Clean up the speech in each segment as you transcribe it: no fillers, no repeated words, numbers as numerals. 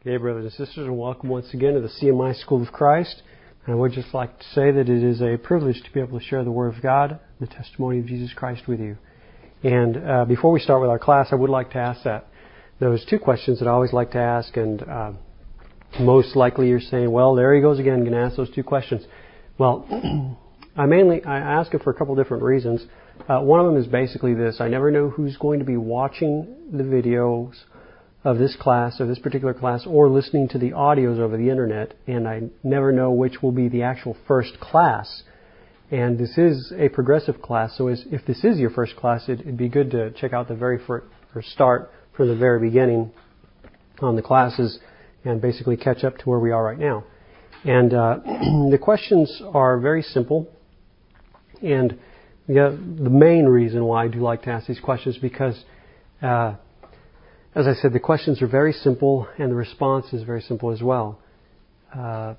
Okay, brothers and sisters, and welcome once again to the CMI School of Christ. I would just like to say that it is a privilege to be able to share the Word of God, the testimony of Jesus Christ with you. And before we start with our class, I would like to ask those two questions that I always like to ask, and most likely you're saying, well, there he goes again, going to ask those two questions. Well, I ask it for a couple different reasons. One of them is basically this: I never know who's going to be watching the videos of this class, of this particular class, or listening to the audios over the internet, and I never know which will be the actual first class. And this is a progressive class, so if this is your first class, it'd be good to check out the very first, or start from the very beginning on the classes and basically catch up to where we are right now. And the questions are very simple, and the main reason why I do like to ask these questions is because as I said, the questions are very simple and the response is very simple as well. The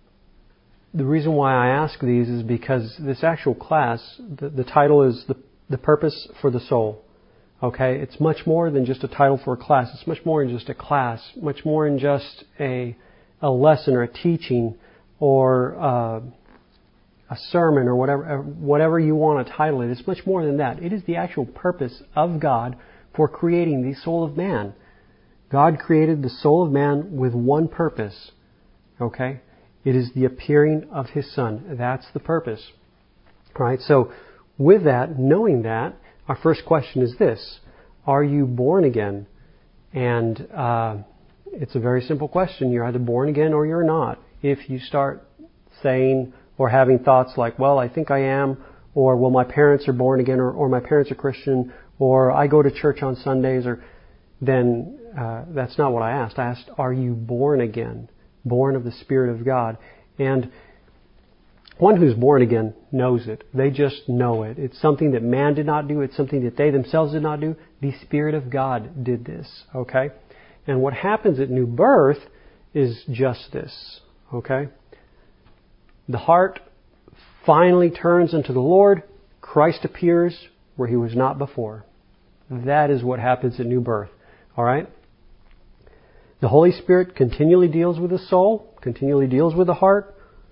reason why I ask these is because this actual class, the title is the Purpose for the Soul. Okay? It's much more than just a title for a class. It's much more than just a class, much more than just a lesson or a teaching or a sermon or whatever you want to title it. It's much more than that. It is the actual purpose of God for creating the soul of man. God created the soul of man with one purpose. Okay? It is the appearing of His Son. That's the purpose. Right? So, with that, knowing that, our first question is this: are you born again? And it's a very simple question. You're either born again or you're not. If you start saying or having thoughts like, well, I think I am, or well, my parents are born again, or my parents are Christian, or I go to church on Sundays, then that's not what I asked. I asked, are you born again? Born of the Spirit of God. And one who's born again knows it. They just know it. It's something that man did not do. It's something that they themselves did not do. The Spirit of God did this. Okay? And what happens at new birth is just this. Okay? The heart finally turns unto the Lord. Christ appears where He was not before. That is what happens at new birth. All right? The Holy Spirit continually deals with the soul, continually deals with the heart,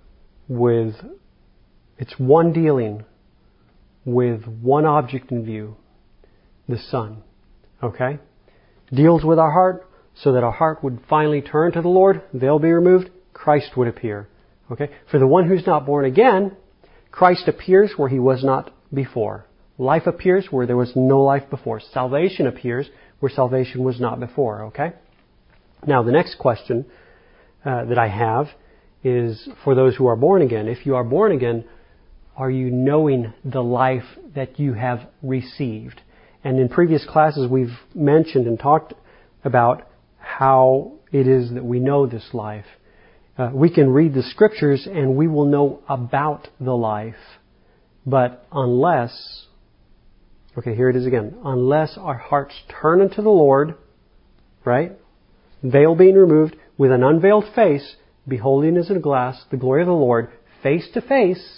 it's one dealing with one object in view, the Son. Okay? Deals with our heart so that our heart would finally turn to the Lord, veil be removed, Christ would appear. Okay? For the one who's not born again, Christ appears where He was not before. Life appears where there was no life before. Salvation appears where salvation was not before. Okay? Now, the next question that I have is for those who are born again. If you are born again, are you knowing the life that you have received? And in previous classes, we've mentioned and talked about how it is that we know this life. We can read the Scriptures and we will know about the life. But unless, okay, here it is again. Unless our hearts turn unto the Lord, right? Veil being removed, with an unveiled face, beholding as in a glass the glory of the Lord, face to face,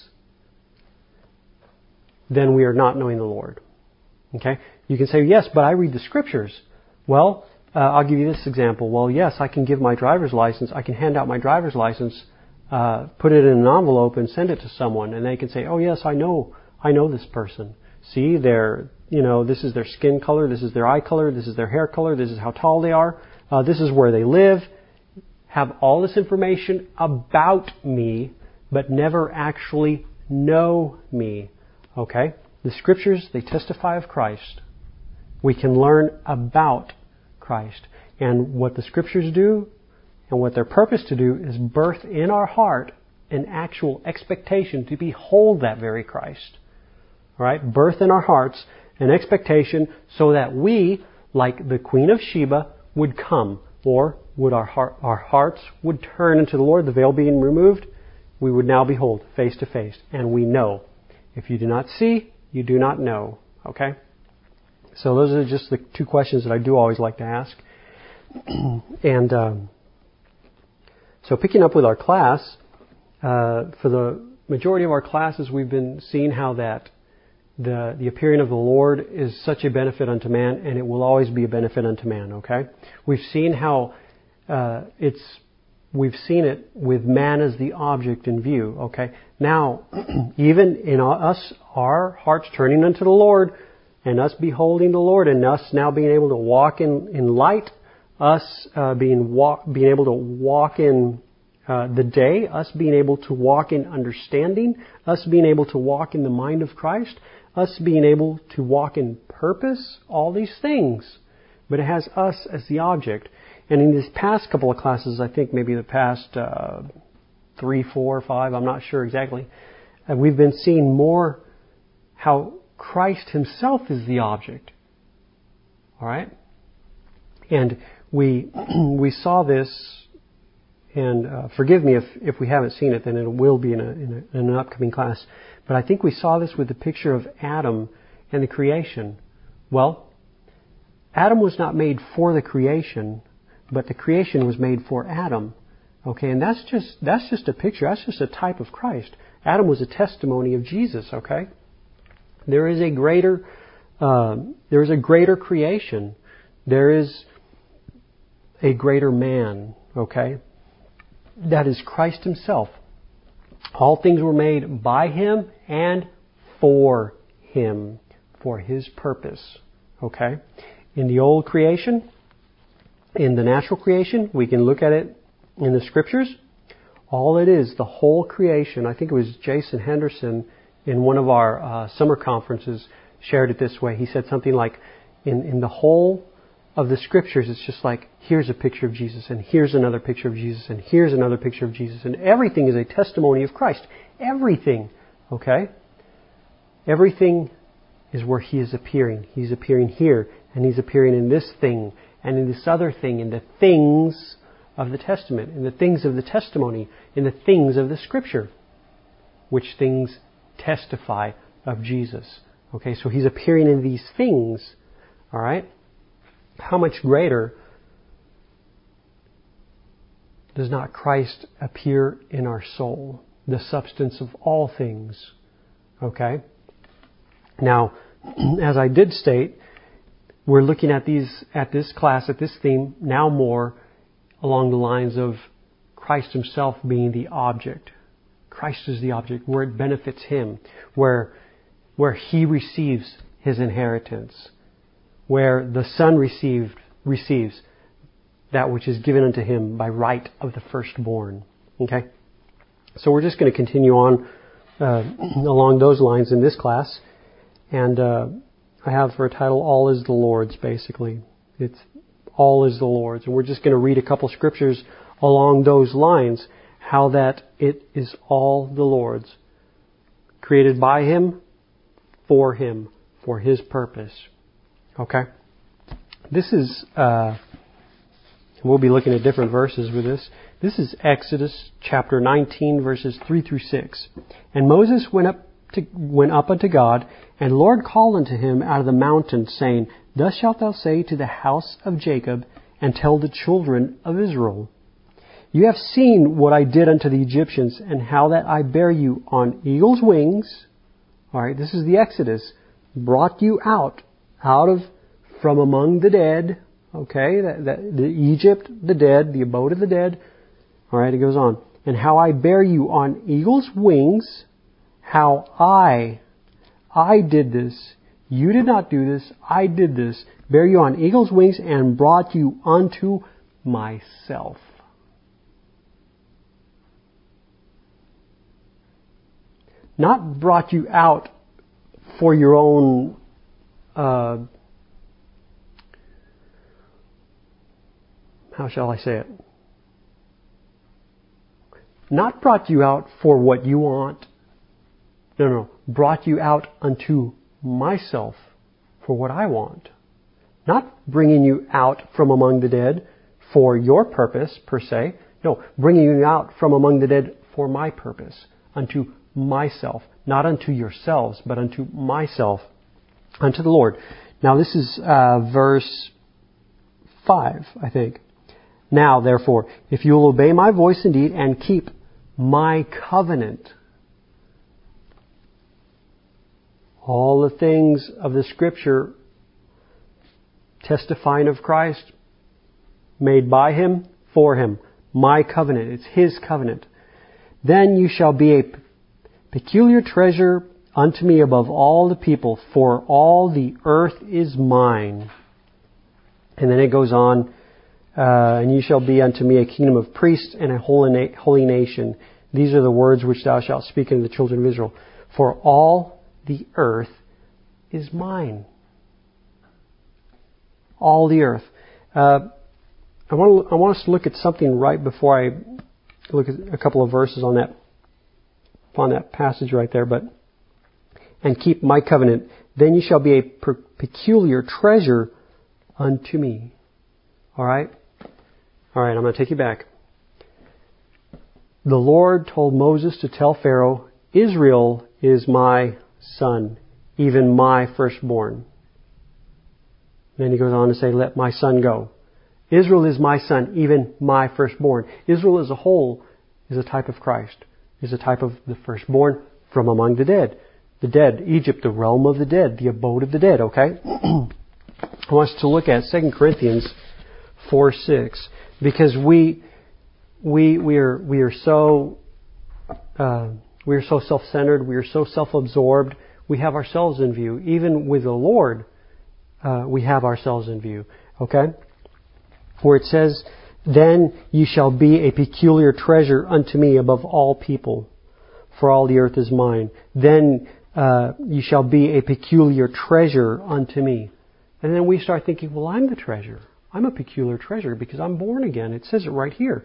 then we are not knowing the Lord. Okay? You can say, yes, but I read the Scriptures. Well, I'll give you this example. Well, yes, I can give my driver's license. I can hand out my driver's license, put it in an envelope and send it to someone, and they can say, oh yes, I know this person. See, this is their skin color, this is their eye color, this is their hair color, this is how tall they are, this is where they live. Have all this information about me, but never actually know me. Okay? The Scriptures, they testify of Christ. We can learn about Christ. And what the Scriptures do, and what their purpose to do, is birth in our heart an actual expectation to behold that very Christ. All right? Birth in our hearts an expectation so that we, like the Queen of Sheba, would come, or would our hearts would turn into the Lord, the veil being removed, we would now behold face to face, and we know. If you do not see, you do not know. Okay? So those are just the two questions that I do always like to ask. And so picking up with our class, for the majority of our classes, we've been seeing how that the appearing of the Lord is such a benefit unto man, and it will always be a benefit unto man. Okay? We've seen how we've seen it with man as the object in view. Okay, now even in us, our hearts turning unto the Lord, and us beholding the Lord, and us now being able to walk in light, us being able to walk in the day, us being able to walk in understanding, us being able to walk in the mind of Christ, us being able to walk in purpose, all these things. But it has us as the object. And in these past couple of classes, I think maybe the past 3, 4, 5, I'm not sure exactly, we've been seeing more how Christ Himself is the object. All right? And we saw this, and forgive me if we haven't seen it, then it will be in an upcoming class. But I think we saw this with the picture of Adam and the creation. Well, Adam was not made for the creation, but the creation was made for Adam. Okay, and that's just a picture. That's just a type of Christ. Adam was a testimony of Jesus. Okay, there is a greater creation. There is a greater man. Okay, that is Christ Himself. All things were made by Him and for Him, for His purpose. Okay, in the old creation, in the natural creation, we can look at it in the Scriptures. All it is, the whole creation, I think it was Jason Henderson in one of our summer conferences shared it this way. He said something like, in the whole of the Scriptures, it's just like, here's a picture of Jesus, and here's another picture of Jesus, and here's another picture of Jesus, and everything is a testimony of Christ. Everything, okay? Everything is where He is appearing. He's appearing here, and He's appearing in this thing, and in this other thing, in the things of the Testament, in the things of the testimony, in the things of the Scripture, which things testify of Jesus. Okay, so He's appearing in these things, all right? How much greater does not Christ appear in our soul, the substance of all things? Okay? Now, as I did state, we're looking at this class, at this theme, now more along the lines of Christ Himself being the object. Christ is the object, where it benefits Him, where He receives His inheritance, where the Son receives that which is given unto Him by right of the firstborn. Okay? So we're just going to continue on along those lines in this class. And I have for a title, All is the Lord's, basically. It's all is the Lord's. And we're just going to read a couple scriptures along those lines, how that it is all the Lord's. Created by Him, for His purpose. Okay? This is, we'll be looking at different verses with this. This is Exodus chapter 19, verses 3 through 6. And Moses went up unto God, and the Lord called unto him out of the mountain, saying, Thus shalt thou say to the house of Jacob, and tell the children of Israel, You have seen what I did unto the Egyptians, and how that I bare you on eagle's wings. All right, this is the Exodus. Brought you out from among the dead. Okay, the Egypt, the dead, the abode of the dead. All right, it goes on. And how I bear you on eagle's wings. How I did this. You did not do this. I did this. Bear you on eagle's wings and brought you unto myself. Not brought you out for your own how shall I say it? Not brought you out for what you want. No. Brought you out unto myself for what I want. Not bringing you out from among the dead for your purpose, per se. No, bringing you out from among the dead for my purpose. Unto myself. Not unto yourselves, but unto myself. Unto the Lord. Now this is verse 5, I think. Now, therefore, if you will obey my voice indeed and keep my covenant. All the things of the Scripture testifying of Christ, made by Him, for him. My covenant. It's his covenant. Then you shall be a peculiar treasure unto me above all the people, for all the earth is mine. And then it goes on, and you shall be unto me a kingdom of priests and a holy nation. These are the words which thou shalt speak unto the children of Israel. For all the earth is mine. All the earth. I want us to look at something right before I look at a couple of verses on that passage right there. And keep my covenant. Then you shall be a peculiar treasure unto me. All right? All right, I'm going to take you back. The Lord told Moses to tell Pharaoh, Israel is my son, even my firstborn. Then he goes on to say, let my son go. Israel is my son, even my firstborn. Israel as a whole is a type of Christ, is a type of the firstborn from among the dead. The dead, Egypt, the realm of the dead, the abode of the dead, okay? I want us to look at 2 Corinthians 4:6, because we are so self-centered, we are so self-absorbed, we have ourselves in view. Even with the Lord, we have ourselves in view, okay? Where it says, then you shall be a peculiar treasure unto me above all people, for all the earth is mine. Then you shall be a peculiar treasure unto me. And then we start thinking, well, I'm the treasure. I'm a peculiar treasure because I'm born again. It says it right here.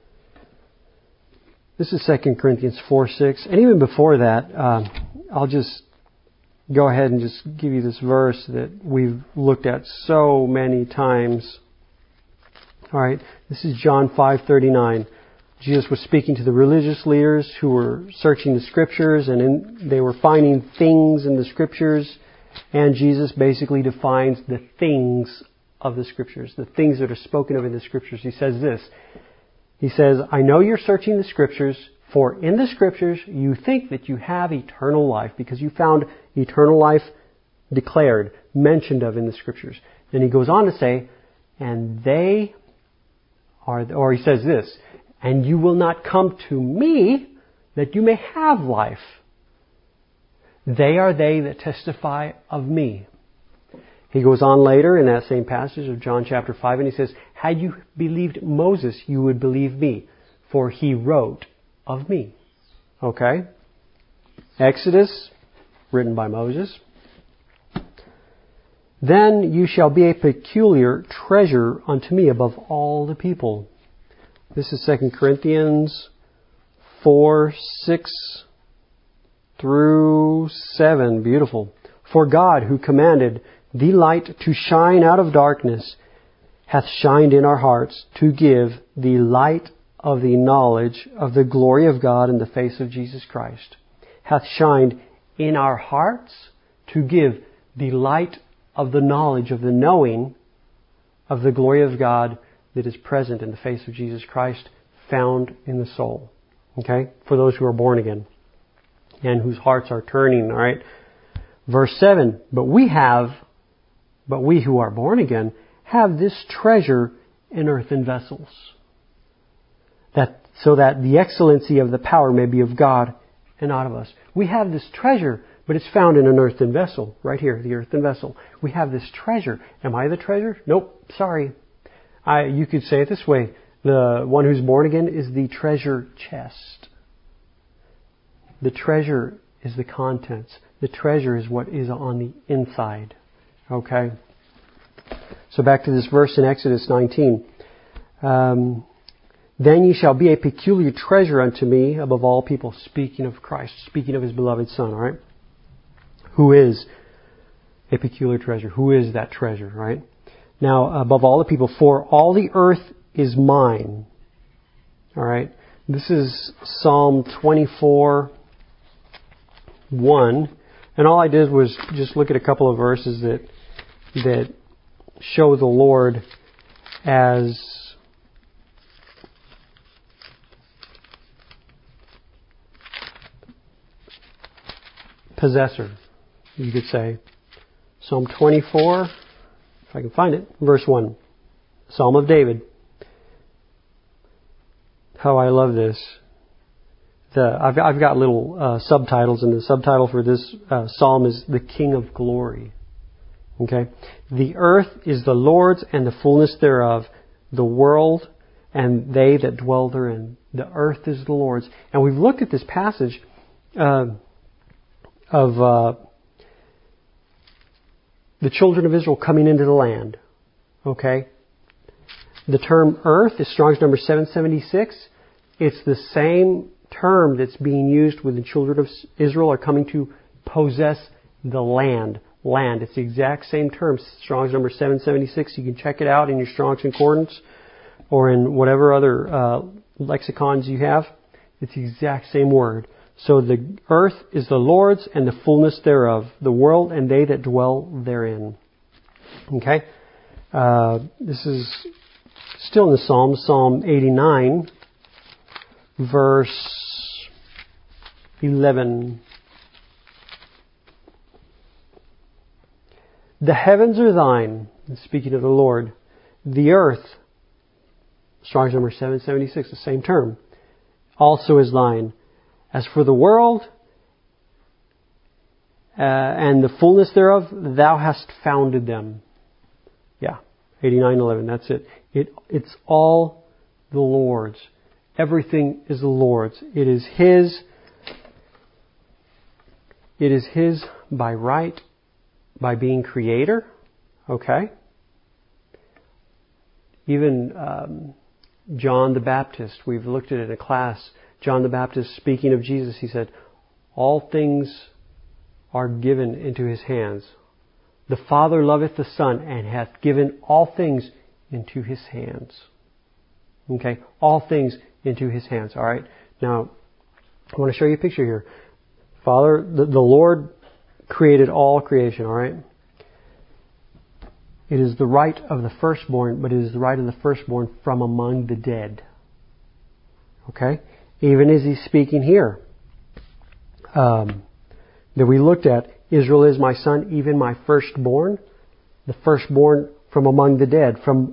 This is 2 Corinthians 4:6. And even before that, I'll just go ahead and just give you this verse that we've looked at so many times. All right. This is John 5:39. Jesus was speaking to the religious leaders who were searching the Scriptures, and they were finding things in the Scriptures. And Jesus basically defines the things of the Scriptures, the things that are spoken of in the Scriptures. He says this. He says, I know you're searching the Scriptures, for in the Scriptures you think that you have eternal life, because you found eternal life declared, mentioned of in the Scriptures. Then he goes on to say, and they are, or he says this, and you will not come to me that you may have life. They are they that testify of me. He goes on later in that same passage of John chapter 5 and he says, had you believed Moses, you would believe me, for he wrote of me. Okay? Exodus, written by Moses. Then you shall be a peculiar treasure unto me above all the people. This is 2 Corinthians 4:6 through 7. Beautiful. For God, who commanded the light to shine out of darkness, hath shined in our hearts to give the light of the knowledge of the glory of God in the face of Jesus Christ. Hath shined in our hearts to give the light of the knowledge of the knowing of the glory of God that is present in the face of Jesus Christ, found in the soul. Okay? For those who are born again and whose hearts are turning, all right? Verse 7, but we who are born again have this treasure in earthen vessels, so that the excellency of the power may be of God and not of us. We have this treasure, but it's found in an earthen vessel. Right here, the earthen vessel. We have this treasure. Am I the treasure? Nope, sorry. You could say it this way. The one who's born again is the treasure chest. The treasure is the contents. The treasure is what is on the inside. Okay? So back to this verse in Exodus 19. Then ye shall be a peculiar treasure unto me above all people. Speaking of Christ, speaking of His beloved Son, all right? Who is a peculiar treasure? Who is that treasure, right? Now, above all the people, for all the earth is mine. All right? This is Psalm 24:1. And all I did was just look at a couple of verses that show the Lord as possessor, you could say. Psalm 24, if I can find it, verse 1. Psalm of David. Oh, I love this. I've got little subtitles, and the subtitle for this psalm is "The King of Glory." Okay, the earth is the Lord's and the fullness thereof, the world and they that dwell therein. The earth is the Lord's, and we've looked at this passage of the children of Israel coming into the land. Okay, the term earth is Strong's number 776. It's the same term that's being used when the children of Israel are coming to possess the land. Land. It's the exact same term. Strong's number 776. You can check it out in your Strong's Concordance or in whatever other lexicons you have. It's the exact same word. So the earth is the Lord's and the fullness thereof, the world and they that dwell therein. Okay? This is still in the Psalms, Psalm 89, verse 11. The heavens are thine, speaking of the Lord. The earth, Strong's number 776, the same term, also is thine. As for the world and the fullness thereof, thou hast founded them. Yeah, 89:11. That's it. It's all the Lord's. Everything is the Lord's. It is His. It is His by right, by being Creator. Okay. Even John the Baptist, we've looked at it in a class. John the Baptist, speaking of Jesus, he said, all things are given into His hands. The Father loveth the Son, and hath given all things into His hands. Okay? All things into His hands. Alright? Now, I want to show you a picture here. Father, the Lord created all creation, alright? It is the right of the firstborn, but it is the right of the firstborn from among the dead. Okay? Even as He's speaking here, that we looked at, Israel is my son, even my firstborn. The firstborn from among the dead, from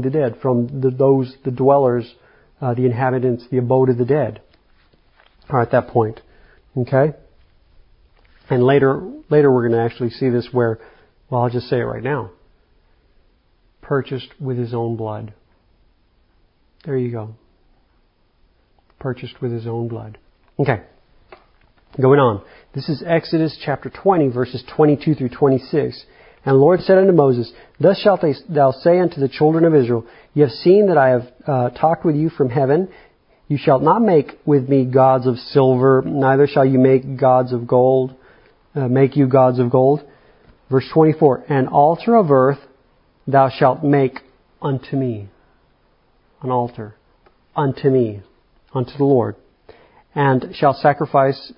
the dwellers, the inhabitants, the abode of the dead, are at that point. Okay? And later we're going to actually see this where, well, I'll just say it right now. Purchased with His own blood. There you go. Purchased with His own blood. Okay. Going on. This is Exodus chapter 20, verses 22 through 26. And the Lord said unto Moses, Thus shalt thou say unto the children of Israel, Ye have seen that I have talked with you from heaven. You shalt not make with me gods of silver, neither shall you make gods of gold. Make you gods of gold. Verse 24. An altar of earth thou shalt make unto me. An altar. Unto me. Unto the Lord. And shalt sacrifice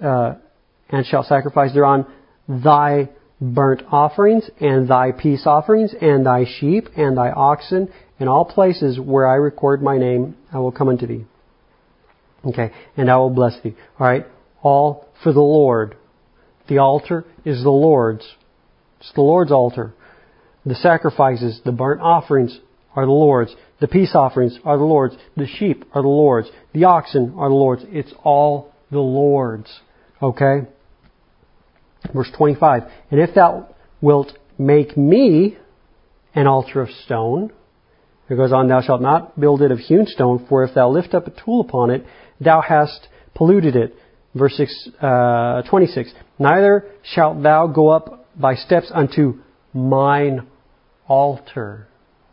thereon thy burnt offerings, and thy peace offerings, and thy sheep, and thy oxen, in all places where I record my name, I will come unto thee. Okay, and I will bless thee. Alright, all for the Lord. The altar is the Lord's. It's the Lord's altar. The sacrifices, the burnt offerings are the Lord's. The peace offerings are the Lord's. The sheep are the Lord's. The oxen are the Lord's. It's all the Lord's. Okay? Verse 25. And if thou wilt make me an altar of stone, it goes on, thou shalt not build it of hewn stone, for if thou lift up a tool upon it, thou hast polluted it. Verse 26. Neither shalt thou go up by steps unto mine altar.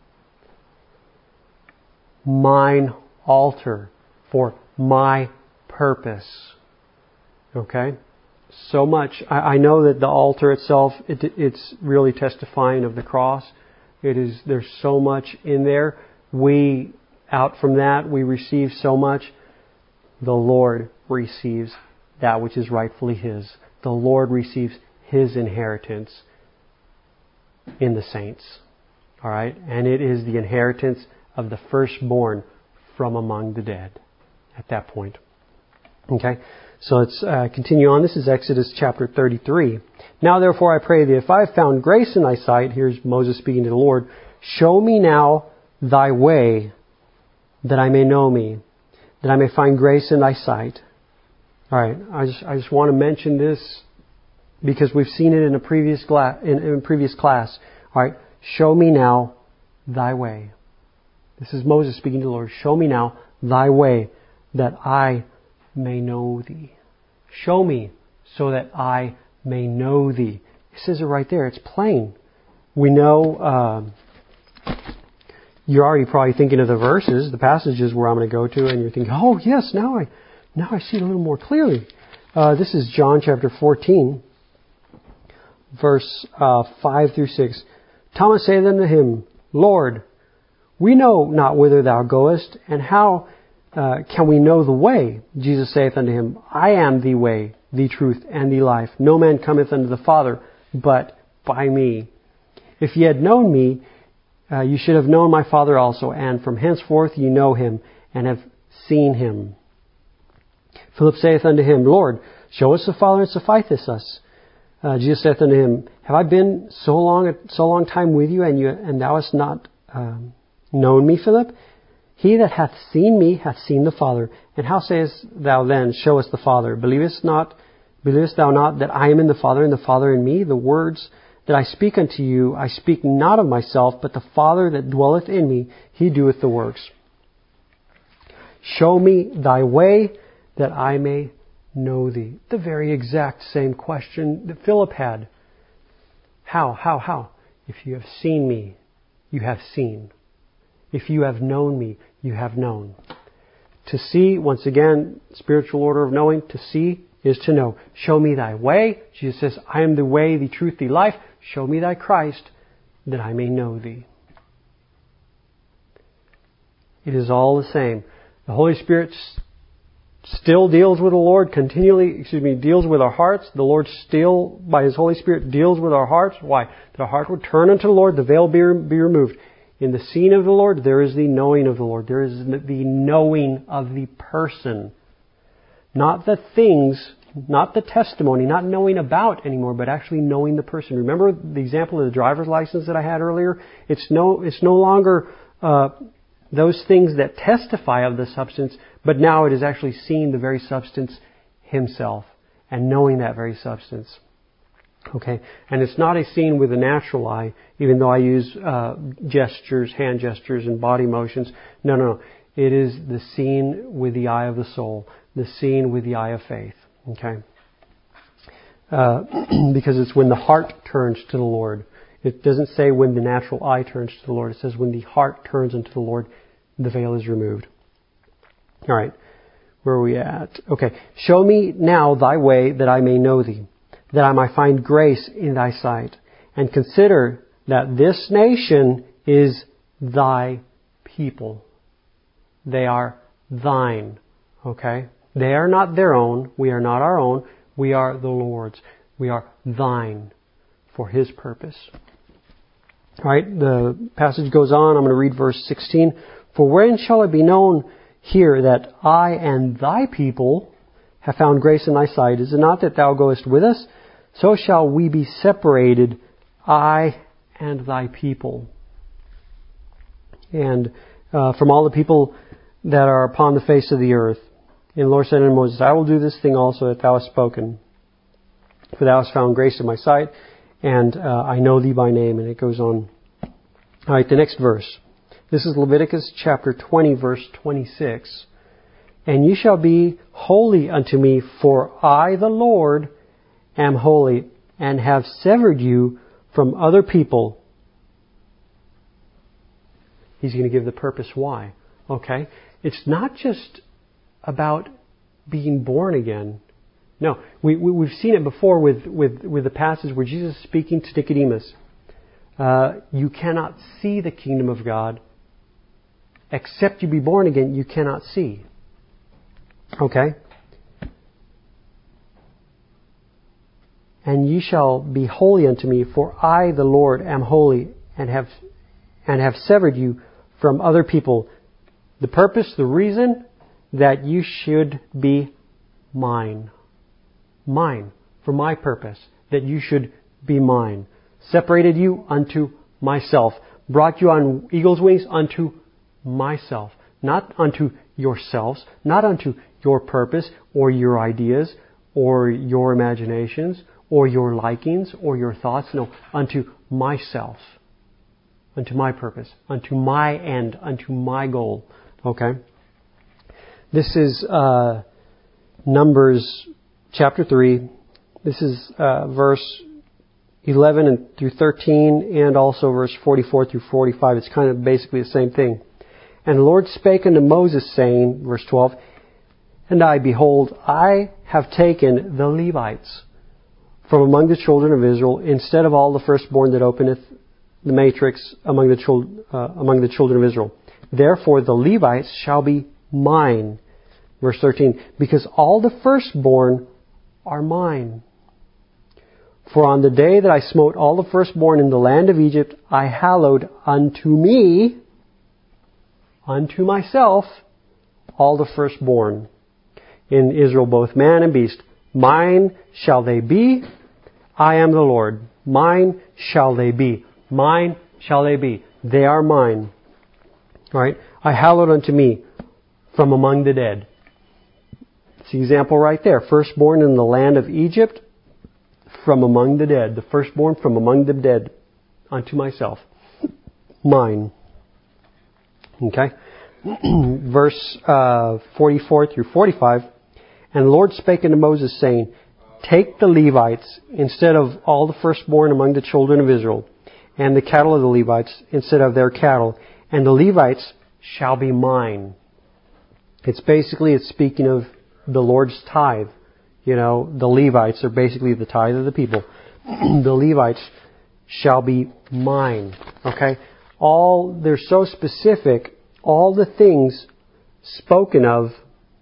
Mine altar for my purpose. Okay? So much. I know that the altar itself, it's really testifying of the cross. There's so much in there. Out from that, we receive so much. The Lord receives that which is rightfully His. The Lord receives His inheritance in the saints. Alright? And it is the inheritance of the firstborn from among the dead at that point. Okay? So let's continue on. This is Exodus chapter 33. Now therefore I pray thee, if I have found grace in thy sight, here's Moses speaking to the Lord, show me now thy way, that I may know me, that I may find grace in thy sight. All right, I just want to mention this because we've seen it in a previous class. All right, show me now thy way. This is Moses speaking to the Lord. Show me now thy way, that I may know thee. Show me so that I may know thee. It says it right there. It's plain. We know, you're already probably thinking of the verses, the passages where I'm going to go to, and you're thinking, oh yes, now I see it a little more clearly. This is John chapter 14, verse 5 through 6. Thomas saith unto him, Lord, we know not whither thou goest, and how can we know the way? Jesus saith unto him, I am the way, the truth, and the life. No man cometh unto the Father but by me. If ye had known me, you should have known my Father also, and from henceforth ye know him, and have seen him. Philip saith unto him, Lord, show us the Father, and sufficeth us. Jesus saith unto him, Have I been so long time with you, and thou hast not known me, Philip? He that hath seen me hath seen the Father. And how sayest thou then, Show us the Father? Believest thou not that I am in the Father, and the Father in me? The words that I speak unto you, I speak not of myself, but the Father that dwelleth in me, he doeth the works. Show me thy way, that I may know thee. The very exact same question that Philip had. How? If you have seen me, you have seen. If you have known me, you have known. To see, once again, spiritual order of knowing, to see is to know. Show me thy way. Jesus says, I am the way, the truth, the life. Show me thy Christ, that I may know thee. It is all the same. The Holy Spirit still deals with the Lord deals with our hearts. The Lord still, by His Holy Spirit, deals with our hearts. Why? That our heart would turn unto the Lord, the veil be removed. In the seeing of the Lord, there is the knowing of the Lord. There is the knowing of the person. Not the things, not the testimony, not knowing about anymore, but actually knowing the person. Remember the example of the driver's license that I had earlier? It's no longer those things that testify of the substance, but now it is actually seeing the very substance himself and knowing that very substance. Okay, and it's not a seeing with the natural eye, even though I use gestures, hand gestures, and body motions. No. It is the seeing with the eye of the soul, the seeing with the eye of faith. Okay, because it's when the heart turns to the Lord. It doesn't say when the natural eye turns to the Lord. It says when the heart turns unto the Lord, the veil is removed. All right, where are we at? Okay, show me now thy way, that I may know thee, that I might find grace in thy sight. And consider that this nation is thy people. They are thine. Okay? They are not their own. We are not our own. We are the Lord's. We are thine for His purpose. Alright, the passage goes on. I'm going to read verse 16. For wherein shall it be known here that I and thy people have found grace in thy sight? Is it not that thou goest with us? So shall we be separated, I and thy people. And from all the people that are upon the face of the earth. And the Lord said unto Moses, I will do this thing also that thou hast spoken. For thou hast found grace in my sight, and I know thee by name. And it goes on. All right, the next verse. This is Leviticus chapter 20, verse 26. And ye shall be holy unto me, for I, the Lord, am holy, and have severed you from other people. He's going to give the purpose why. Okay? It's not just about being born again. No, we've seen it before with the passage where Jesus is speaking to Nicodemus. You cannot see the kingdom of God. Except you be born again, you cannot see. Okay? And ye shall be holy unto me, for I, the Lord, am holy, and have severed you from other people. The purpose, the reason, that you should be mine. Mine. For my purpose. That you should be mine. Separated you unto myself. Brought you on eagle's wings unto myself. not unto yourselves, not unto your purpose or your ideas or your imaginations or your likings or your thoughts. No, unto myself, unto my purpose, unto my end, unto my goal. Okay? This is Numbers chapter 3. This is verse 11 through 13 and also verse 44 through 45. It's kind of basically the same thing. And the Lord spake unto Moses, saying, verse 12, And I, behold, I have taken the Levites from among the children of Israel, instead of all the firstborn that openeth the matrix among the children of Israel. Therefore the Levites shall be mine. Verse 13, because all the firstborn are mine. For on the day that I smote all the firstborn in the land of Egypt, I hallowed unto me, unto myself, all the firstborn in Israel, both man and beast. Mine shall they be. I am the Lord. Mine shall they be. Mine shall they be. They are mine. All right. I hallowed unto me from among the dead. It's the example right there. Firstborn in the land of Egypt, from among the dead. The firstborn from among the dead, unto myself. Mine. Okay. Verse 44 through 45. And the Lord spake unto Moses, saying, Take the Levites instead of all the firstborn among the children of Israel, and the cattle of the Levites instead of their cattle, and the Levites shall be mine. It's speaking of the Lord's tithe. You know, the Levites are basically the tithe of the people. The Levites shall be mine. Okay? They're so specific, all the things spoken of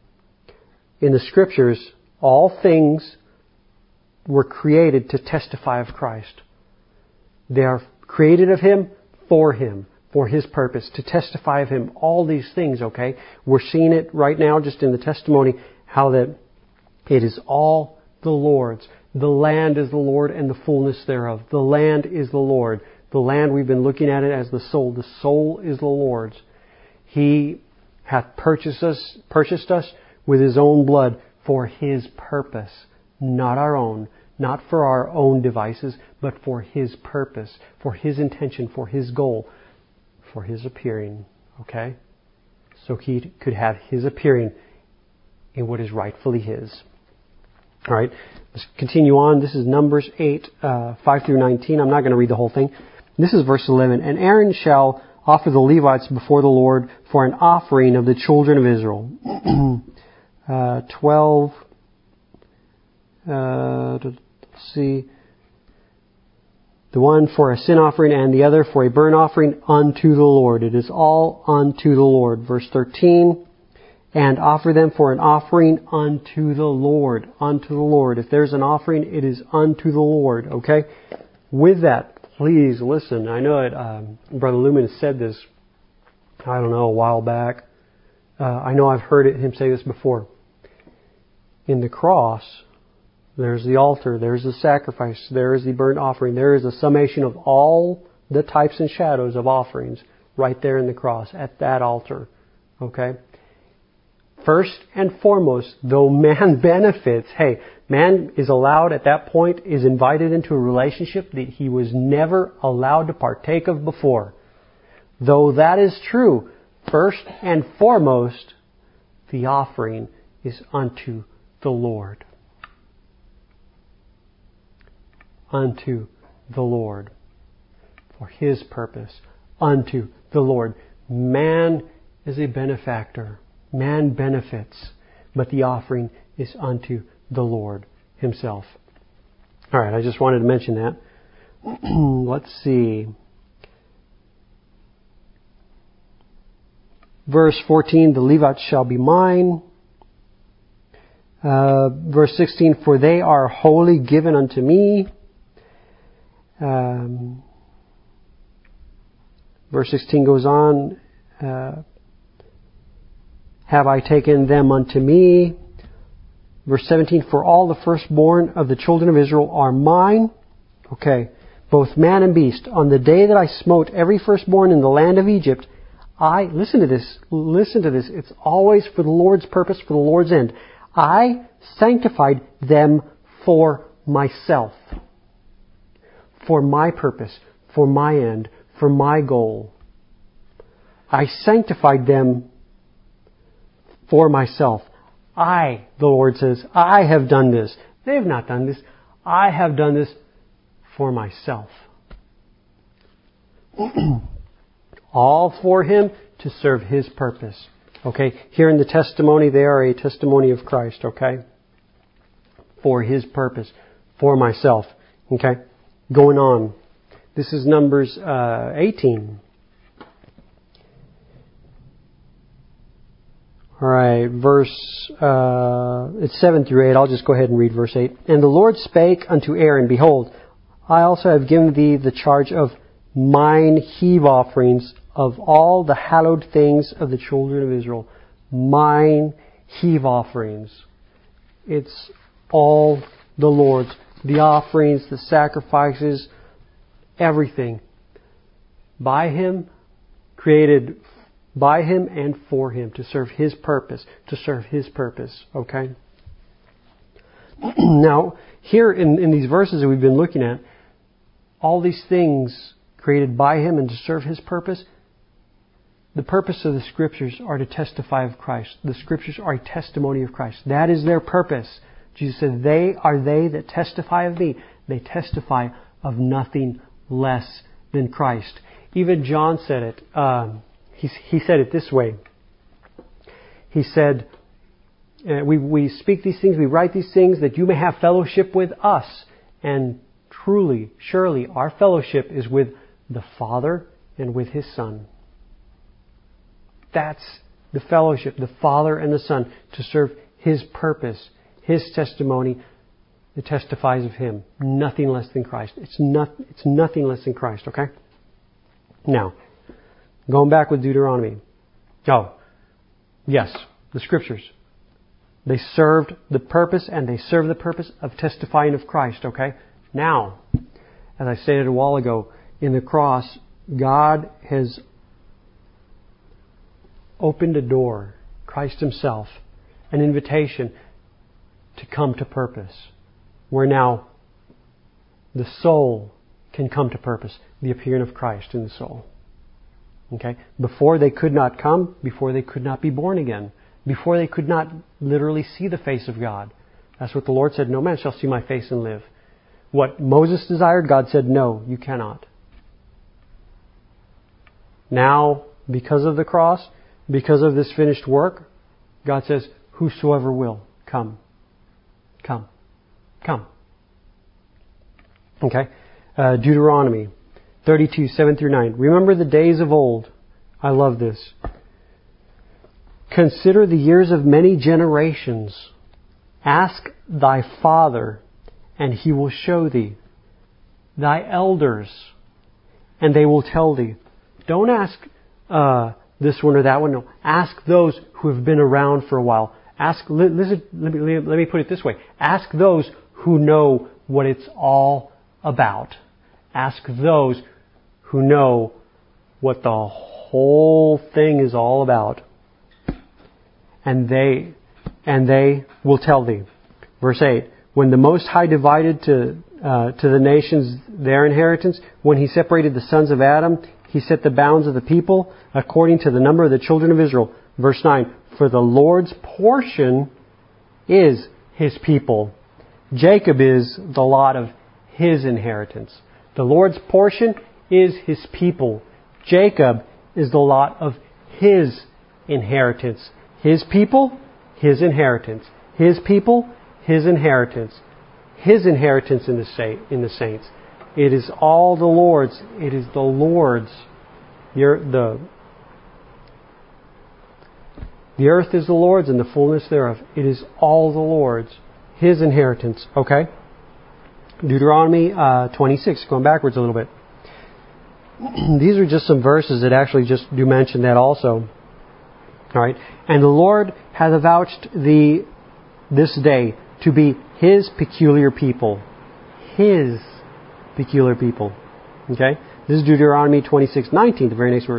in the Scriptures, all things were created to testify of Christ. They are created of Him, for His purpose, to testify of Him. All these things, okay? We're seeing it right now just in the testimony, how that it is all the Lord's. The land is the Lord and the fullness thereof. The land is the Lord. The land, we've been looking at it as the soul. The soul is the Lord's. He hath purchased us with His own blood for His purpose, not our own, not for our own devices, but for His purpose, for His intention, for His goal, for His appearing. Okay? So He could have His appearing in what is rightfully His. All right, let's continue on. This is Numbers 8, 5 through 19. I'm not going to read the whole thing. This is verse 11. And Aaron shall offer the Levites before the Lord for an offering of the children of Israel. 12. Let's see. The one for a sin offering and the other for a burnt offering unto the Lord. It is all unto the Lord. Verse 13. And offer them for an offering unto the Lord. Unto the Lord. If there's an offering, it is unto the Lord. Okay? With that, please listen. I know it, Brother Lumen has said this, I don't know, a while back. I know I've heard him say this before. In the cross, there's the altar, there's the sacrifice, there is the burnt offering, there is a summation of all the types and shadows of offerings right there in the cross, at that altar. Okay? First and foremost, though man benefits, man is allowed at that point, is invited into a relationship that he was never allowed to partake of before. Though that is true, first and foremost, the offering is unto the Lord. Unto the Lord. For His purpose. Unto the Lord. Man is a benefactor. Man benefits, but the offering is unto the Lord Himself. All right, I just wanted to mention that. Let's see. Verse 14, the Levites shall be mine. Verse 16, for they are wholly given unto me. Verse 16 goes on, have I taken them unto me. Verse 17, for all the firstborn of the children of Israel are mine. Okay, both man and beast. On the day that I smote every firstborn in the land of Egypt, listen to this, it's always for the Lord's purpose, for the Lord's end. I sanctified them for myself, for my purpose, for my end, for my goal. I sanctified them for myself. The Lord says, I have done this. They have not done this. I have done this for myself. All for Him to serve His purpose. Okay? Here in the testimony, they are a testimony of Christ. Okay? For His purpose. For myself. Okay? Going on. This is Numbers 18. Alright, it's 7 through 8. I'll just go ahead and read verse 8. And the Lord spake unto Aaron, Behold, I also have given thee the charge of mine heave offerings of all the hallowed things of the children of Israel. Mine heave offerings. It's all the Lord's. The offerings, the sacrifices, everything. By Him, created by Him and for Him, to serve His purpose. To serve His purpose. Okay? Now, here in these verses that we've been looking at, all these things created by Him and to serve His purpose, the purpose of the Scriptures are to testify of Christ. The Scriptures are a testimony of Christ. That is their purpose. Jesus said, they are they that testify of me. They testify of nothing less than Christ. Even John said it. He said it this way. He said, we speak these things, we write these things that you may have fellowship with us. And truly, surely, our fellowship is with the Father and with His Son. That's the fellowship, the Father and the Son, to serve His purpose, His testimony that testifies of Him. Nothing less than Christ. It's nothing less than Christ, okay? Now, going back with Deuteronomy. Oh, yes, the Scriptures. They served the purpose and they serve the purpose of testifying of Christ, okay? Now, as I stated a while ago, in the cross, God has opened a door, Christ Himself, an invitation to come to purpose. Where now the soul can come to purpose, the appearing of Christ in the soul. Okay? Before they could not come, before they could not be born again, before they could not literally see the face of God. That's what the Lord said, no man shall see my face and live. What Moses desired, God said, no, you cannot. Now, because of the cross, because of this finished work, God says, whosoever will, come. Come. Come. Okay? Deuteronomy 32, 7 through 9. Remember the days of old. I love this. Consider the years of many generations. Ask thy father, and he will show thee. Thy elders, and they will tell thee. Don't ask this one or that one. No. Ask those who have been around for a while. Listen, let me put it this way. Ask those who know what it's all about. Ask those who know what the whole thing is all about. And they will tell thee. Verse 8. When the Most High divided to the nations their inheritance, when He separated the sons of Adam, He set the bounds of the people according to the number of the children of Israel. Verse 9. For the Lord's portion is His people. Jacob is the lot of His inheritance. The Lord's portion is His people. Jacob is the lot of His inheritance. His people, His inheritance. His people, His inheritance. His inheritance in the saints. It is all the Lord's. It is the Lord's. The earth is the Lord's and the fullness thereof. It is all the Lord's. His inheritance. Okay? Deuteronomy 26. Going backwards a little bit. These are just some verses that actually just do mention that also. Alright? And the Lord hath avouched thee this day to be His peculiar people. His peculiar people. Okay? This is Deuteronomy 26:19, the very next verse.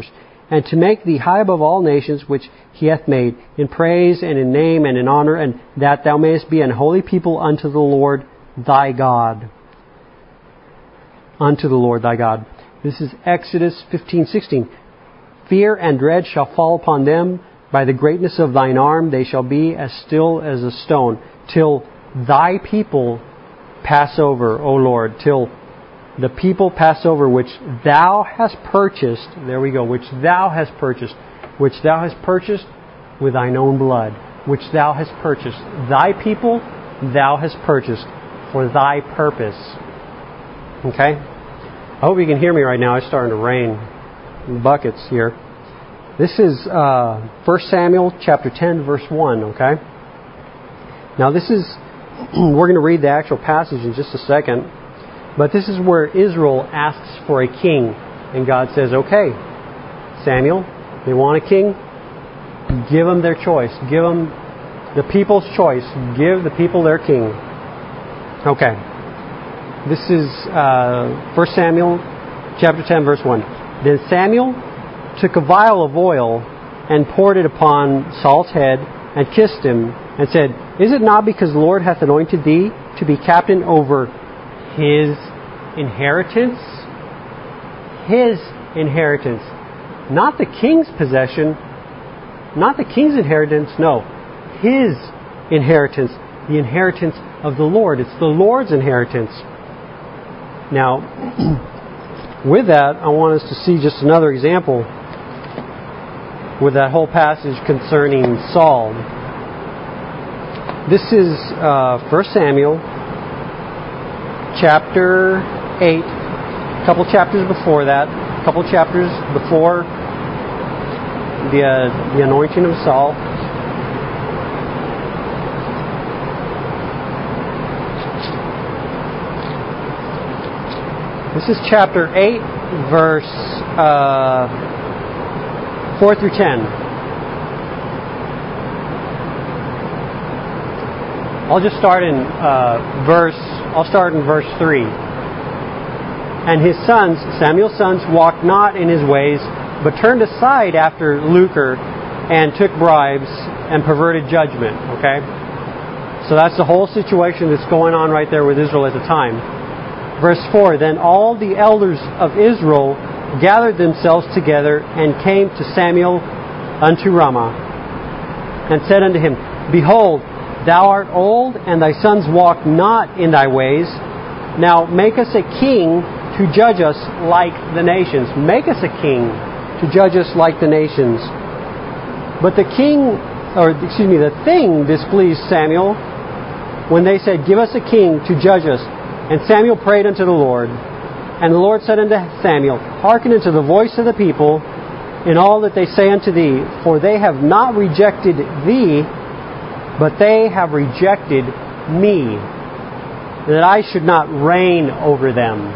and to make thee high above all nations which he hath made, in praise and in name and in honor, and that thou mayest be an holy people unto the Lord thy God. Unto the Lord thy God. This is Exodus 15:16. Fear and dread shall fall upon them. By the greatness of thine arm they shall be as still as a stone, till thy people pass over, O Lord, till the people pass over which thou hast purchased. There we go. Which thou hast purchased. Which thou hast purchased with thine own blood. Which thou hast purchased. Thy people thou hast purchased for thy purpose. Okay? I hope you can hear me right now. It's starting to rain in buckets here. This is 1 Samuel chapter 10, verse 1. Okay? Now this is, we're going to read the actual passage in just a second. But this is where Israel asks for a king. And God says, okay, Samuel, they want a king? Give them their choice. Give them the people's choice. Give the people their king. Okay. This is 1 Samuel chapter 10, verse 1. Then Samuel took a vial of oil and poured it upon Saul's head and kissed him and said, Is it not because the Lord hath anointed thee to be captain over his inheritance? His inheritance. Not the king's possession. Not the king's inheritance. No. His inheritance. The inheritance of the Lord. It's the Lord's inheritance. Now, with that, I want us to see just another example with that whole passage concerning Saul. This is 1 Samuel chapter 8, a couple chapters before that, a couple chapters before the anointing of Saul. This is chapter 8, verse 4 through 10. I'll start in verse 3. And his sons, Samuel's sons, walked not in his ways, but turned aside after lucre and took bribes and perverted judgment. Okay? So that's the whole situation that's going on right there with Israel at the time. Verse 4, Then all the elders of Israel gathered themselves together and came to Samuel unto Ramah, and said unto him, Behold, thou art old, and thy sons walk not in thy ways. Now make us a king to judge us like the nations. Make us a king to judge us like the nations. But the thing displeased Samuel when they said, Give us a king to judge us. And Samuel prayed unto the Lord. And the Lord said unto Samuel, Hearken unto the voice of the people in all that they say unto thee, for they have not rejected thee, but they have rejected me, that I should not reign over them.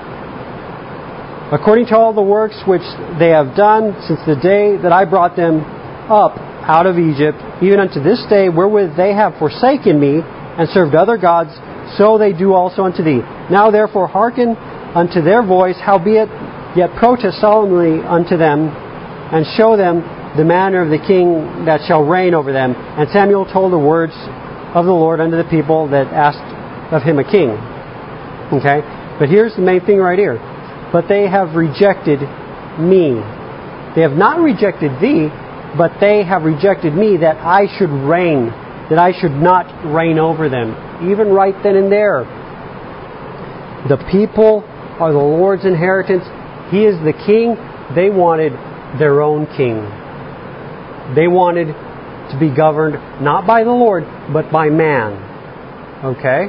According to all the works which they have done since the day that I brought them up out of Egypt, even unto this day, wherewith they have forsaken me and served other gods, so they do also unto thee. Now therefore hearken unto their voice, howbeit yet protest solemnly unto them, and show them the manner of the king that shall reign over them. And Samuel told the words of the Lord unto the people that asked of him a king. Okay? But here's the main thing right here. But they have rejected me. They have not rejected thee, but they have rejected me, that I should reign, that I should not reign over them. Even right then and there. The people are the Lord's inheritance. He is the king. They wanted their own king. They wanted to be governed not by the Lord, but by man. Okay?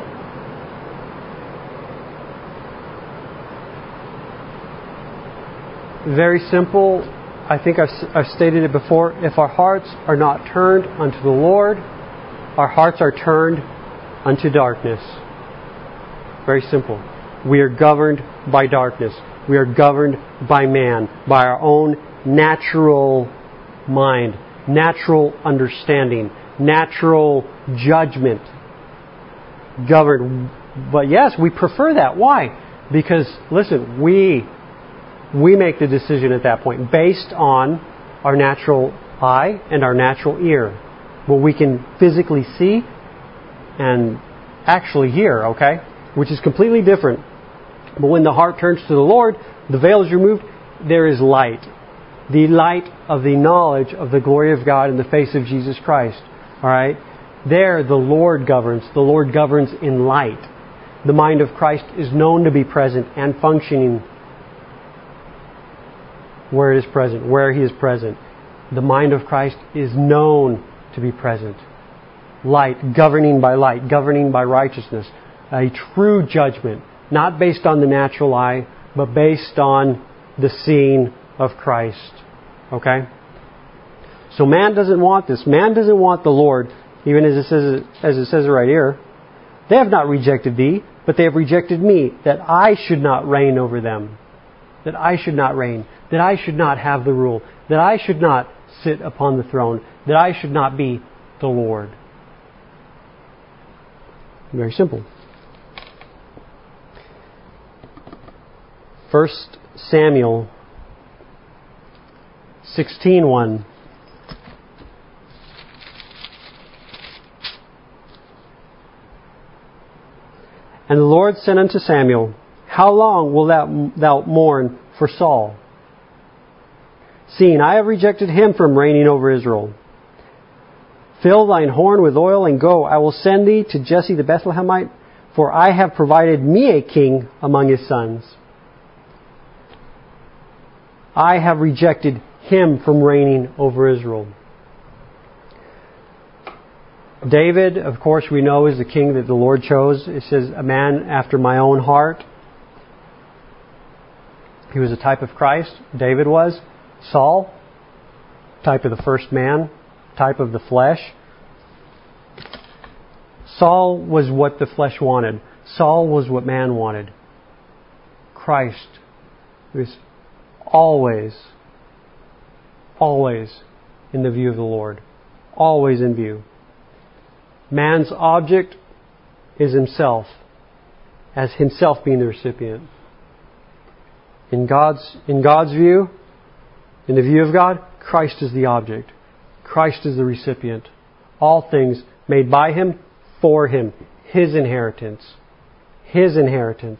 Very simple. I think I've stated it before. If our hearts are not turned unto the Lord, our hearts are turned unto darkness. Very simple. We are governed by darkness. We are governed by man, by our own natural mind, natural understanding, natural judgment. Governed. But yes, we prefer that. Why? Because, listen, we We make the decision at that point based on our natural eye and our natural ear. What we can physically see and actually hear, okay? Which is completely different. But when the heart turns to the Lord, the veil is removed, there is light. The light of the knowledge of the glory of God in the face of Jesus Christ. Alright? There the Lord governs. The Lord governs in light. The mind of Christ is known to be present and functioning where it is present, where He is present. The mind of Christ is known to be present. Light, governing by righteousness. A true judgment, not based on the natural eye, but based on the seeing of Christ. Okay? So man doesn't want this. Man doesn't want the Lord, even as it says right here. They have not rejected thee, but they have rejected me, that I should not reign over them. That I should not reign. That I should not have the rule. That I should not sit upon the throne. That I should not be the Lord. Very simple. 1 Samuel 16:1. And the Lord said unto Samuel, How long wilt thou mourn for Saul? Seeing I have rejected him from reigning over Israel. Fill thine horn with oil and go. I will send thee to Jesse the Bethlehemite, for I have provided me a king among his sons. I have rejected him from reigning over Israel. David, of course, we know is the king that the Lord chose. It says, a man after my own heart. He was a type of Christ. David was. Saul, type of the first man, type of the flesh. Saul was what the flesh wanted. Saul was what man wanted. Christ was always in the view of the Lord. Always in view. Man's object is himself, as himself being the recipient. In God's view, in the view of God, Christ is the object. Christ is the recipient. All things made by Him, for Him. His inheritance. His inheritance.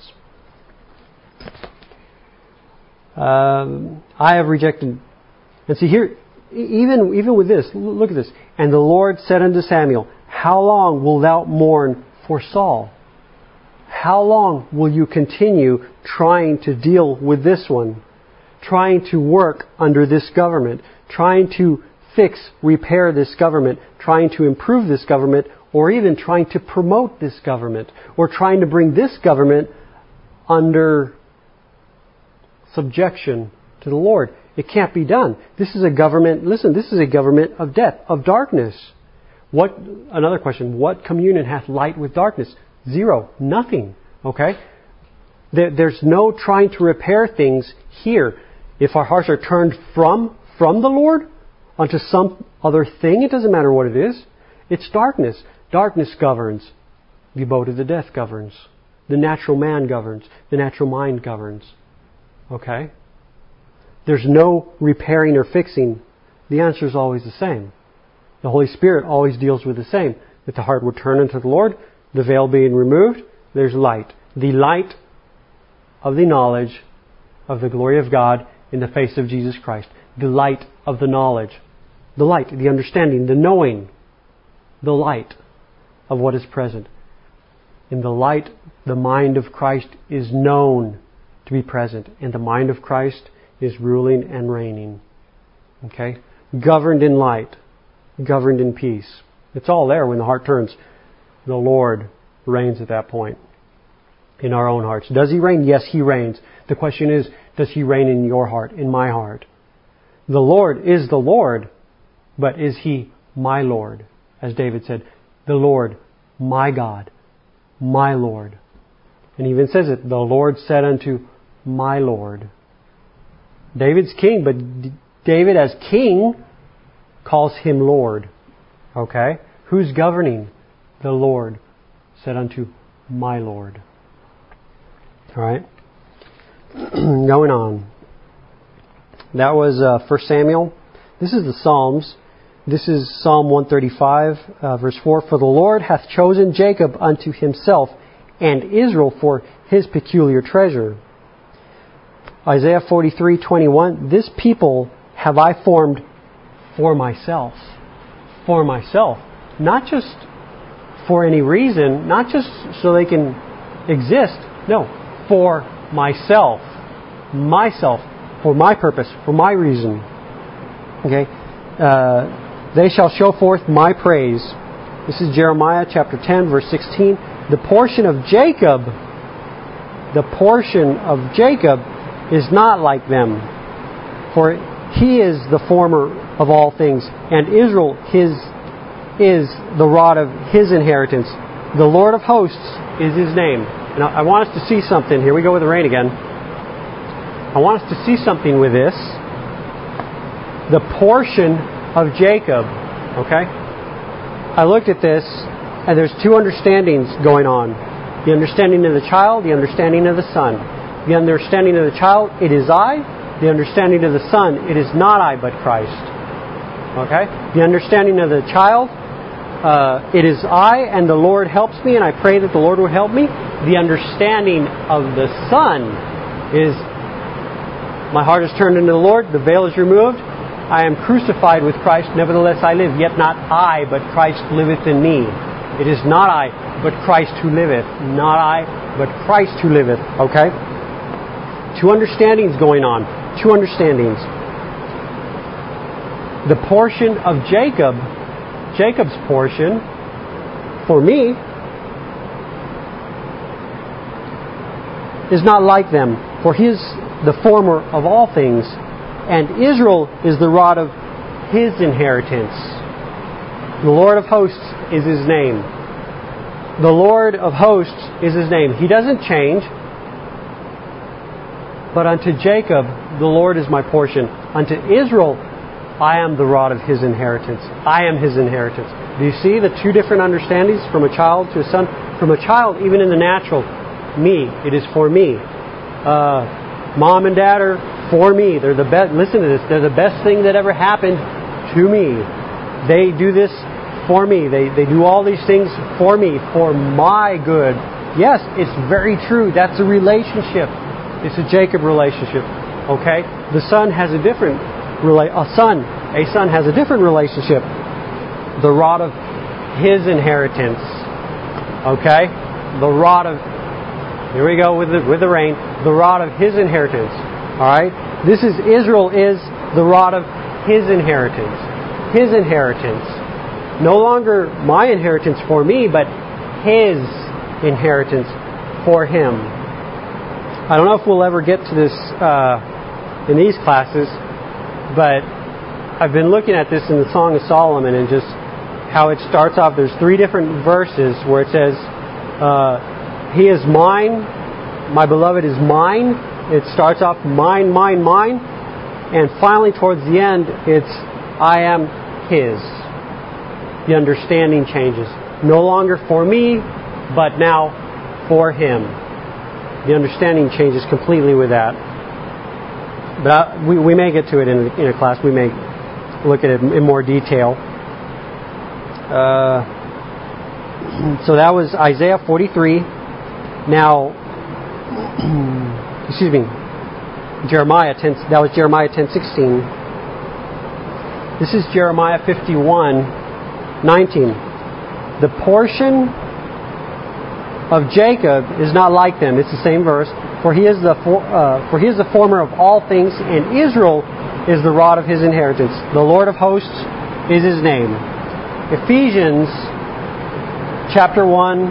I have rejected. And see here, even with this, look at this. And the Lord said unto Samuel, How long wilt thou mourn for Saul? How long will you continue trying to deal with this one? Trying to work under this government? Trying to repair this government? Trying to improve this government? Or even trying to promote this government? Or trying to bring this government under subjection to the Lord? It can't be done. This is a government, listen, this is a government of death, of darkness. Another question, what communion hath light with darkness? Zero. Nothing. Okay? There's no trying to repair things here. If our hearts are turned from the Lord onto some other thing, it doesn't matter what it is. It's darkness. Darkness governs. The abode of the death governs. The natural man governs. The natural mind governs. Okay? There's no repairing or fixing. The answer is always the same. The Holy Spirit always deals with the same. That the heart will turn unto the Lord, the veil being removed, there's light. The light of the knowledge of the glory of God in the face of Jesus Christ. The light of the knowledge. The light, the understanding, the knowing. The light of what is present. In the light, the mind of Christ is known to be present. And the mind of Christ is ruling and reigning. Okay? Governed in light. Governed in peace. It's all there when the heart turns. The Lord reigns at that point in our own hearts. Does He reign? Yes, He reigns. The question is, does He reign in your heart, in my heart? The Lord is the Lord, but is He my Lord? As David said, the Lord, my God, my Lord. And He even says it, the Lord said unto my Lord. David's king, but David as king calls Him Lord. Okay? Who's governing? The Lord said unto my Lord. Alright? Going on. That was 1 Samuel. This is the Psalms. This is Psalm 135, verse 4. For the Lord hath chosen Jacob unto himself, and Israel for his peculiar treasure. Isaiah 43:21. This people have I formed for myself. For myself. Not just for any reason, not just so they can exist. No, for myself. Myself. For my purpose. For my reason. Okay? They shall show forth my praise. This is Jeremiah chapter 10, verse 16. The portion of Jacob is not like them. For he is the former of all things, and Israel is the rod of his inheritance. The Lord of hosts is his name. Now, I want us to see something. Here we go with the rain again. I want us to see something with this. The portion of Jacob. Okay? I looked at this, and there's two understandings going on. The understanding of the child, the understanding of the son. The understanding of the child, it is I. The understanding of the son, it is not I, but Christ. Okay? The understanding of the child, it is I, and the Lord helps me, and I pray that the Lord will help me. The understanding of the son is, my heart is turned into the Lord, the veil is removed, I am crucified with Christ, nevertheless I live, yet not I, but Christ liveth in me. It is not I, but Christ who liveth. Not I, but Christ who liveth. Okay? Two understandings going on. Two understandings. The portion of Jacob, Jacob's portion, for me, is not like them. For he is the former of all things, and Israel is the rod of his inheritance. The Lord of hosts is his name. The Lord of hosts is his name. He doesn't change. But unto Jacob, the Lord is my portion. Unto Israel, I am the rod of his inheritance. I am his inheritance. Do you see the two different understandings from a child to a son? From a child, even in the natural, me. It is for me. Mom and dad are for me. They're the best. Listen to this. They're the best thing that ever happened to me. They do this for me. They do all these things for me, for my good. Yes, it's very true. That's a relationship. It's a Jacob relationship. Okay? The son has a different a son has a different relationship. The rod of his inheritance. Okay? The rod of, here we go with the rain. The rod of his inheritance. Alright? This is Israel is the rod of his inheritance. His inheritance. No longer my inheritance for me, but his inheritance for him. I don't know if we'll ever get to this in these classes, but I've been looking at this in the Song of Solomon and just how it starts off. There's 3 different verses where it says, he is mine, my beloved is mine. It starts off mine, mine, mine. And finally towards the end, it's I am his. The understanding changes. No longer for me, but now for him. The understanding changes completely with that. But we may get to it in a class. We may look at it in more detail. So that was Isaiah 43. Now, Jeremiah 10. That was Jeremiah 10:16. This is Jeremiah 51:19. The portion of Jacob is not like them. It's the same verse. For he is the former of all things, and Israel is the rod of his inheritance. The Lord of hosts is his name. Ephesians chapter 1,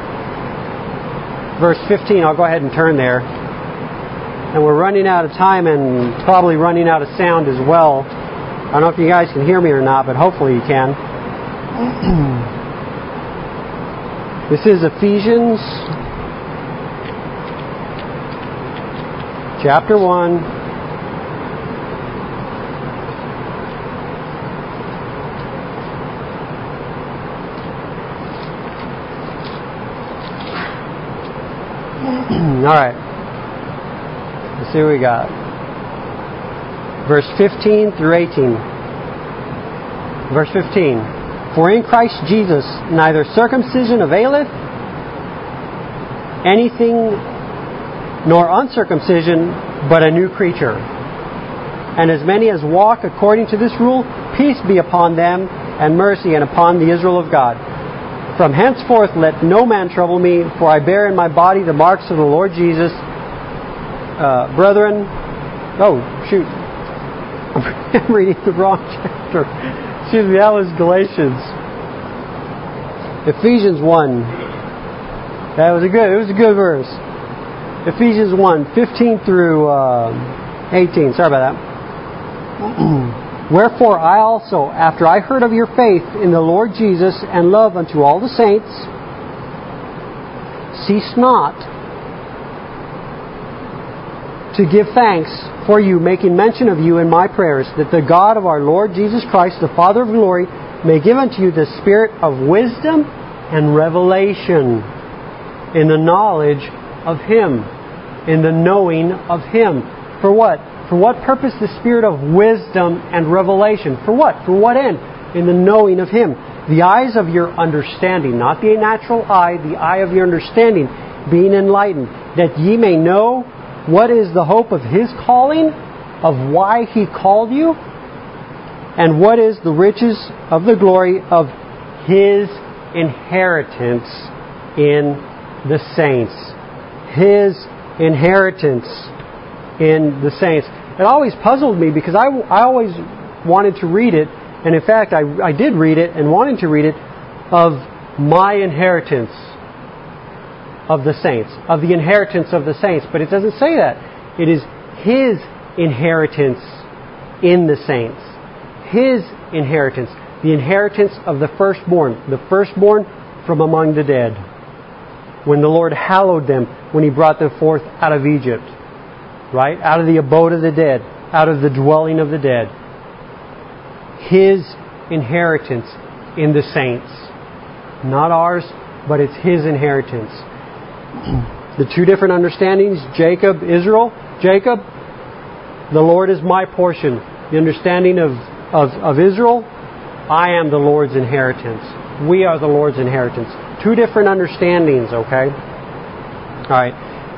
verse 15. I'll go ahead and turn there. And we're running out of time and probably running out of sound as well. I don't know if you guys can hear me or not, but hopefully you can. This is Ephesians chapter 1. All right. Let's see what we got. verse 15 through 18. Verse 15. For in Christ Jesus neither circumcision availeth anything, nor uncircumcision, but a new creature. And as many as walk according to this rule, peace be upon them, and mercy, and upon the Israel of God. From henceforth let no man trouble me, for I bear in my body the marks of the Lord Jesus. Brethren, I'm reading the wrong chapter. Excuse me, that was Galatians. Ephesians 1. It was a good verse. Ephesians 1, 15 through 18. Sorry about that. Wherefore I also, after I heard of your faith in the Lord Jesus and love unto all the saints, cease not to give thanks for you, making mention of you in my prayers, that the God of our Lord Jesus Christ, the Father of glory, may give unto you the spirit of wisdom and revelation in the knowledge of Him, in the knowing of Him. For what? For what purpose the spirit of wisdom and revelation? For what? For what end? In the knowing of Him. The eyes of your understanding, not the natural eye, the eye of your understanding, being enlightened, that ye may know what is the hope of His calling, of why He called you, and what is the riches of the glory of His inheritance in the saints. His inheritance in the saints. It always puzzled me because I always wanted to read it, and in fact I did read it and wanted to read it, of my inheritance of the saints, of the inheritance of the saints. But it doesn't say that. It is His inheritance in the saints. His inheritance. The inheritance of the firstborn. The firstborn from among the dead. When the Lord hallowed them, when He brought them forth out of Egypt. Right? Out of the abode of the dead. Out of the dwelling of the dead. His inheritance in the saints. Not ours, but it's His inheritance. The two different understandings, Jacob, Israel. Jacob, the Lord is my portion. The understanding of Israel, I am the Lord's inheritance. We are the Lord's inheritance. Two different understandings, okay? Alright.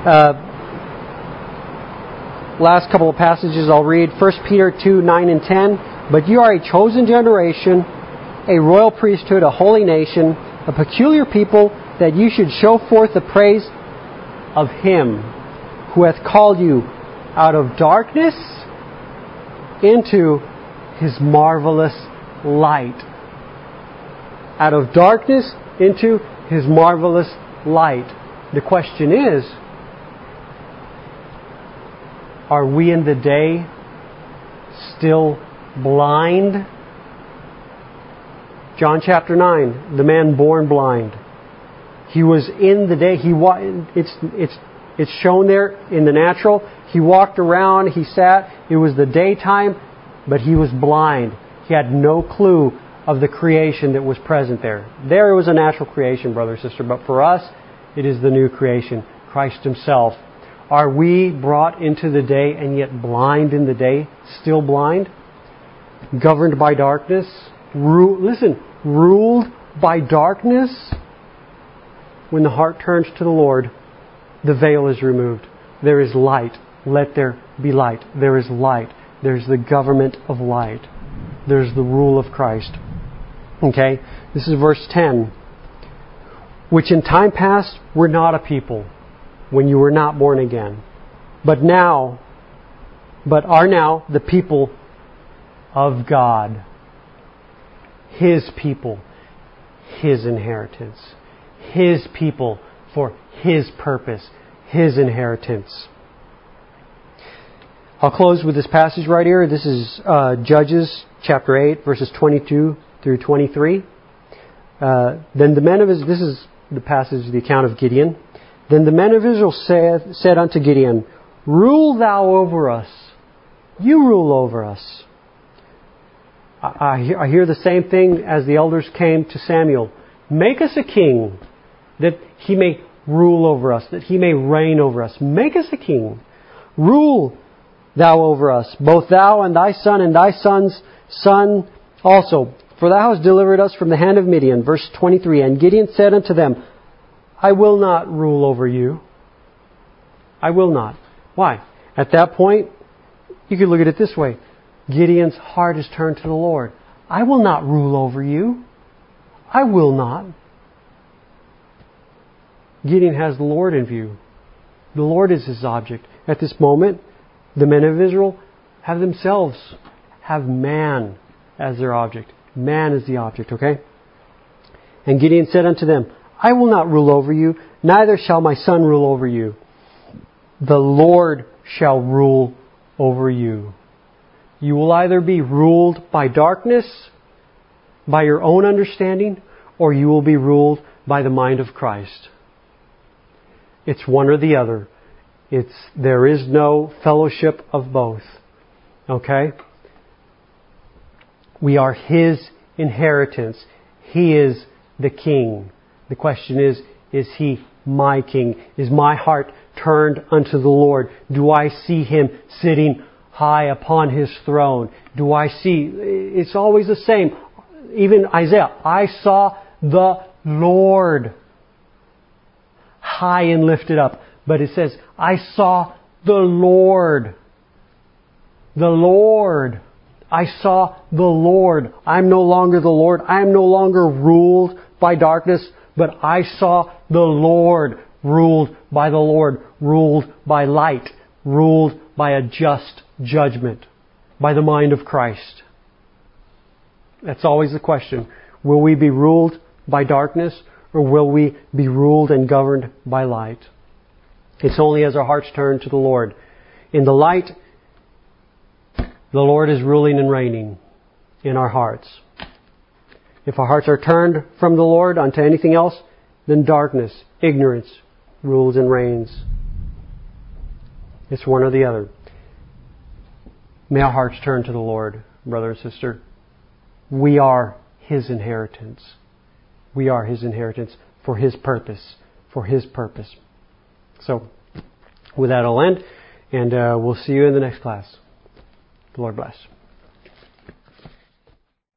Last couple of passages I'll read. 1 Peter 2, 9 and 10. But you are a chosen generation, a royal priesthood, a holy nation, a peculiar people, that you should show forth the praise of Him who hath called you out of darkness into His marvelous light. Out of darkness into His marvelous light. The question is, are we in the day still blind? John chapter 9, the man born blind. He was in the day. It's shown there in the natural. He walked around. He sat. It was the daytime, but he was blind. He had no clue of the creation that was present there. There it was a natural creation, brother, sister. But for us, it is the new creation, Christ Himself. Are we brought into the day and yet blind in the day? Still blind? Governed by darkness? Ruled by darkness? When the heart turns to the Lord, the veil is removed. There is light. Let there be light. There is light. There's the government of light. There's the rule of Christ. Okay? This is verse 10. Which in time past were not a people, when you were not born again. But are now the people of God. His people. His inheritance. His people for His purpose. His inheritance. I'll close with this passage right here. This is Judges chapter 8, verses 22 through 23. Then the men of Israel, this is the passage, the account of Gideon. Then the men of Israel said unto Gideon, Rule thou over us. You rule over us. I hear the same thing as the elders came to Samuel. Make us a king, that he may rule over us, that he may reign over us. Make us a king. Rule thou over us, both thou and thy son's son also. For thou hast delivered us from the hand of Midian. Verse 23, and Gideon said unto them, I will not rule over you. I will not. Why? At that point, you could look at it this way. Gideon's heart is turned to the Lord. I will not rule over you. I will not. Gideon has the Lord in view. The Lord is his object. At this moment, the men of Israel have man as their object. Man is the object, okay? And Gideon said unto them, I will not rule over you, neither shall my son rule over you. The Lord shall rule over you. You will either be ruled by darkness, by your own understanding, or you will be ruled by the mind of Christ. It's one or the other. There is no fellowship of both. Okay? We are His inheritance. He is the King. The question is He my King? Is my heart turned unto the Lord? Do I see Him sitting high upon His throne? Do I see? It's always the same. Even Isaiah, I saw the Lord high and lifted up. But it says, I saw the Lord. The Lord. I saw the Lord. I'm no longer the Lord. I am no longer ruled by darkness, but I saw the Lord, ruled by the Lord, ruled by light, ruled by a just judgment, by the mind of Christ. That's always the question. Will we be ruled by darkness, or will we be ruled and governed by light? It's only as our hearts turn to the Lord. In the light, the Lord is ruling and reigning in our hearts. If our hearts are turned from the Lord unto anything else, then darkness, ignorance, rules and reigns. It's one or the other. May our hearts turn to the Lord, brother and sister. We are His inheritance. We are His inheritance for His purpose. For His purpose. So, with that I'll end, and we'll see you in the next class. The Lord bless.